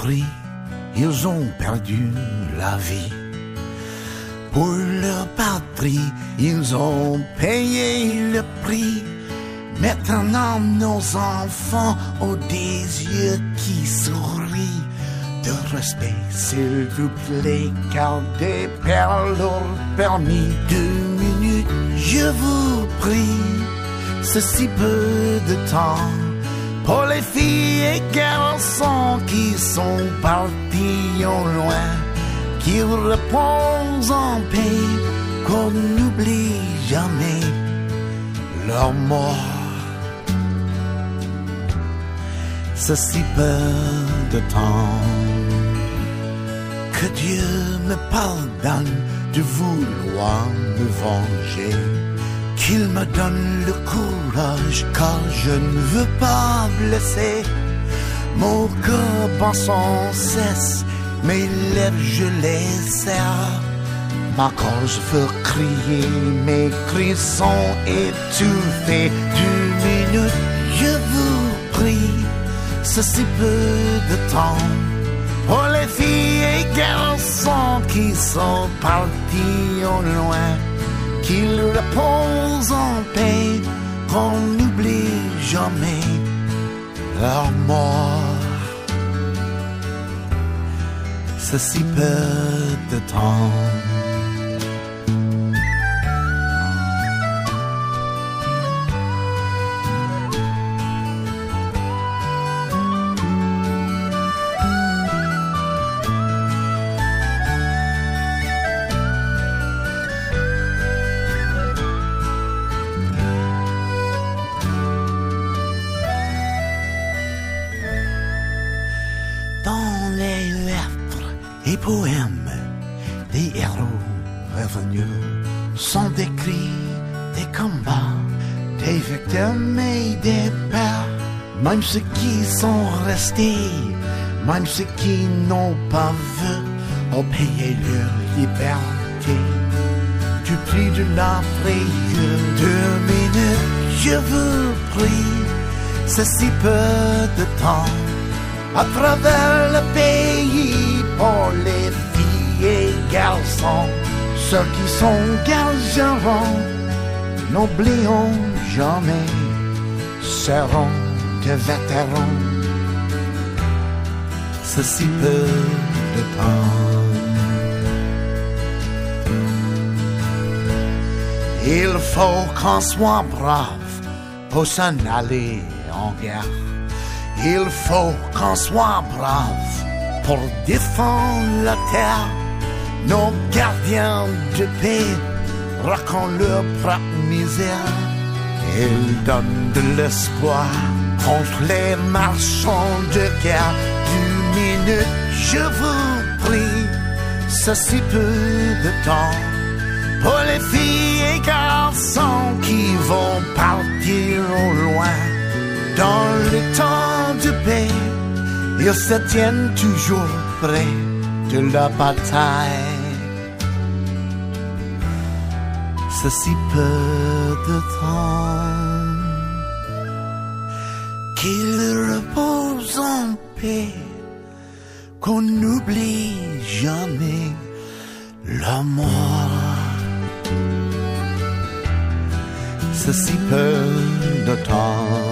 prix, ils ont perdu la vie. Pour leur patrie, ils ont payé le prix. Maintenant, nos enfants ont des yeux qui sourient. De respect, s'il vous plaît, gardez leur permis. 2 minutes, je vous prie, ceci peu de temps. Pour les filles et garçons qui sont partis au loin, qu'ils reposent en paix, qu'on n'oublie jamais leur mort. Ceci peu de temps. Que Dieu me pardonne de vouloir me venger, qu'il me donne le courage, car je ne veux pas blesser. Mon cœur bat sans cesse, mes lèvres je les serre. Ma gorge veut crier, mes cris sont étouffés. 2 minutes, je vous prie, ceci peu de temps. Pour les filles et garçons qui sont partis au loin, qu'ils reposent en paix, qu'on n'oublie jamais leur mort. Ceci peu de temps. Les poèmes des héros revenus sont décrits des combats, des victimes et des pères. Même ceux qui sont restés, même ceux qui n'ont pas vu, ont payé leur liberté. Du prix de la frayeur, 2 minutes, je vous prie, ceci peu de temps. À travers le pays, pour les filles et garçons, ceux qui sont gargerons, n'oublions jamais, seront de vétérans. Ceci peu de temps. Il faut qu'on soit brave pour s'en aller en guerre. Il faut qu'on soit brave pour défendre la terre. Nos gardiens de paix racontent leur propre misère. Ils donnent de l'espoir contre les marchands de guerre. 2 minutes, je vous prie, ceci peu de temps. Pour les filles et garçons qui vont partir au loin. Dans le temps de paix, ils se tiennent toujours près de la bataille. Ceci peu de temps, qu'ils reposent en paix, qu'on n'oublie jamais la mort. Ceci peu de temps.